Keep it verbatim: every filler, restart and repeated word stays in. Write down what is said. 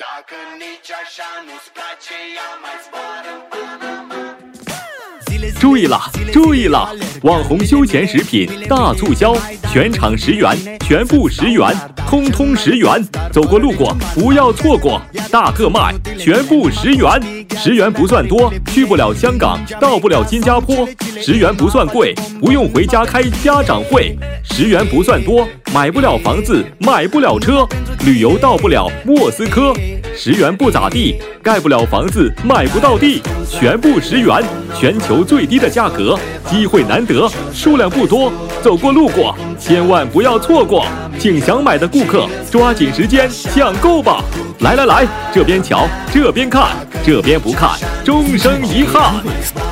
注意了，注意了！网红休闲食品大促销，全场十元，全部十元，通通十元，走过路过不要错过，大特卖，全部十元，十元不算多，去不了香港，到不了新加坡，十元不算贵，不用回家开家长会，十元不算多，买不了房子，买不了车，旅游到不了莫斯科，十元不咋地，盖不了房子，买不到地，全部十元，全球最低的价格，机会难得，数量不多，走过路过千万不要错过，请想买的顾客抓紧时间抢购吧！来来来，这边瞧，这边看，这边不看终生遗憾。